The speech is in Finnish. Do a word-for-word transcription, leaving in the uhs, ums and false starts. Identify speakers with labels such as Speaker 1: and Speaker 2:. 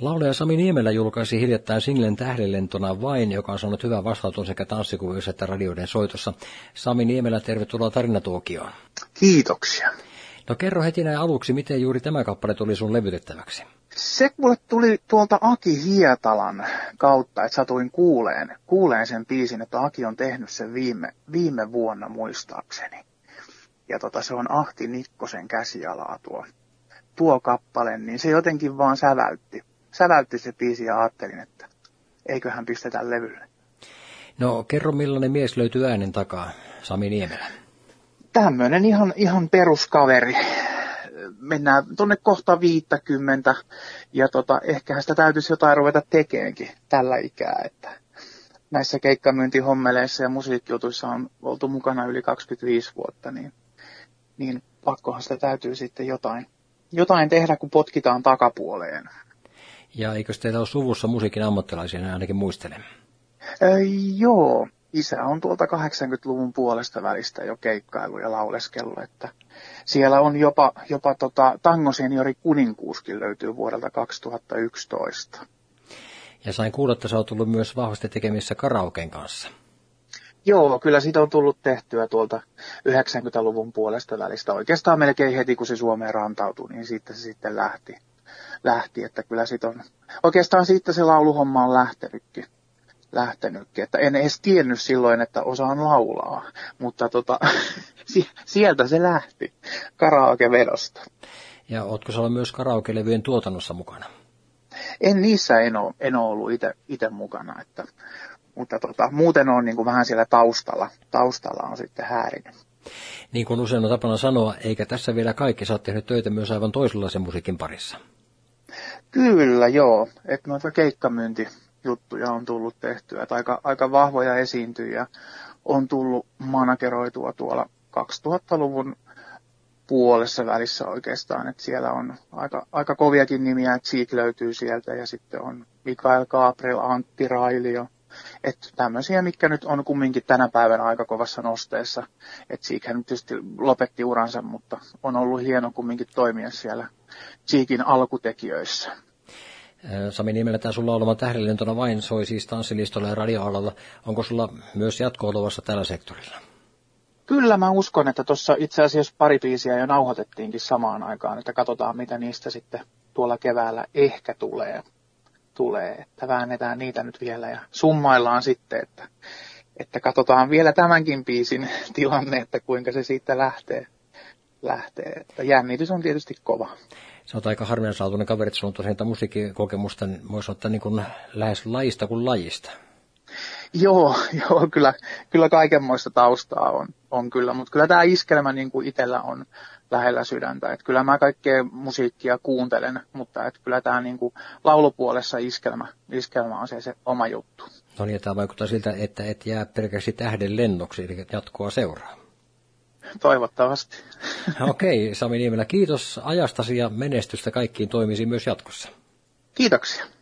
Speaker 1: Laulaja Sami Niemelä julkaisi hiljattain singlen Tähdenlentona vain, joka on saanut hyvää vastaanoton sekä tanssikuvioissa että radioiden soitossa. Sami Niemelä, tervetuloa Tarinatuokioon.
Speaker 2: Kiitoksia.
Speaker 1: No kerro heti näin aluksi, miten juuri tämä kappale tuli sun levytettäväksi?
Speaker 2: Se mulle tuli tuolta Aki Hietalan kautta, että satuin kuuleen, kuuleen sen biisin, että Aki on tehnyt sen viime, viime vuonna muistaakseni. Ja tota, se on Ahti Nikkosen käsialaa tuo, tuo kappale, niin se jotenkin vaan säväytti. Säväytti se biisi ja ajattelin, että eiköhän pistetä levylle.
Speaker 1: No kerro, millainen mies löytyy äänen takaa, Sami Niemelä?
Speaker 2: Tämmöinen ihan, ihan peruskaveri. Mennään tuonne kohta viittäkymmentä ja tota, ehkähän sitä täytyisi jotain ruveta tekeenkin tällä ikää, että näissä keikkamyyntihommeleissa ja musiikkijutuissa on oltu mukana yli kaksikymmentäviisi vuotta, niin, niin pakkohan sitä täytyy sitten jotain, jotain tehdä, kun potkitaan takapuoleen.
Speaker 1: Ja eikö teillä ole suvussa musiikin ammattilaisia, ne ainakin muistelen?
Speaker 2: Öö, joo, isä on tuolta kahdeksankymmentäluvun puolesta välistä jo keikkailu ja lauleskellut, että siellä on jopa, jopa tota, Tango Seniori Kuninkuuskin löytyy vuodelta kaksituhattayksitoista.
Speaker 1: Ja sain kuulla, että sä oot tullut myös vahvasti tekemissä karaoken kanssa.
Speaker 2: Joo, kyllä siitä on tullut tehtyä tuolta yhdeksänkymmentäluvun puolesta välistä. Oikeastaan melkein heti, kun se Suomeen rantautui, niin siitä se sitten lähti. lähti että kyllä siitä on, oikeastaan siitä se lauluhomma on lähtenytkin. lähtenytkin. Että en edes tiennyt silloin, että osaan laulaa, mutta tota, sieltä se lähti karaokevedosta.
Speaker 1: Ja ootko sä ollut myös karaokelevyjen tuotannossa mukana?
Speaker 2: En niissä en ole, en ole ollut itse mukana, että, mutta tota, muuten on niin kuin vähän siellä taustalla, taustalla on sitten häärinen.
Speaker 1: Niin kuin usein on tapana sanoa, eikä tässä vielä kaikki, sä oot tehnyt töitä myös aivan toisenlaisen musiikin parissa.
Speaker 2: Kyllä, joo, että noita keikkamyyntijuttuja on tullut tehtyä, että aika, aika vahvoja esiintyjiä on tullut manageroitua tuolla kaksituhattaluvun puolessa välissä oikeastaan, että siellä on aika, aika koviakin nimiä, että Cheek löytyy sieltä ja sitten on Mikael Gabriel, Antti Railio, että tämmöisiä, mitkä nyt on kumminkin tänä päivänä aika kovassa nosteessa, että Cheekhän nyt tietysti lopetti uransa, mutta on ollut hieno kumminkin toimia siellä Cheekin alkutekijöissä.
Speaker 1: Sami Niemelä, tämä sun laulama Tähdenlentona vain soi siis tanssilistolla ja radioalalla. Onko sulla myös jatkoa luvassa tällä sektorilla?
Speaker 2: Kyllä mä uskon, että tuossa itse asiassa pari biisiä jo nauhoitettiinkin samaan aikaan, että katsotaan mitä niistä sitten tuolla keväällä ehkä tulee. tulee. Että väännetään niitä nyt vielä ja summaillaan sitten, että, että katsotaan vielä tämänkin biisin tilanne, että kuinka se siitä lähtee. lähtee. Että jännitys on tietysti kova.
Speaker 1: Se on aika harvinaislaatuinen kaveri, että sulla on tosiaan musiikkikokemusta, niin voisi ottaa niin kuin lähes lajista kuin lajista.
Speaker 2: Joo, joo kyllä, kyllä kaikenmoista taustaa on, on kyllä, mutta kyllä tämä iskelmä niin kuin itsellä on lähellä sydäntä. Että kyllä mä kaikkea musiikkia kuuntelen, mutta että kyllä tämä niin kuin laulupuolessa iskelmä, iskelmä on se, se oma juttu.
Speaker 1: No niin, tämä vaikuttaa siltä, että et jää pelkäksi tähden lennoksi, eli jatkoa seuraa.
Speaker 2: Toivottavasti.
Speaker 1: Okei, Sami Niemelä, kiitos ajastasi ja menestystä kaikkiin toimisi myös jatkossa.
Speaker 2: Kiitoksia.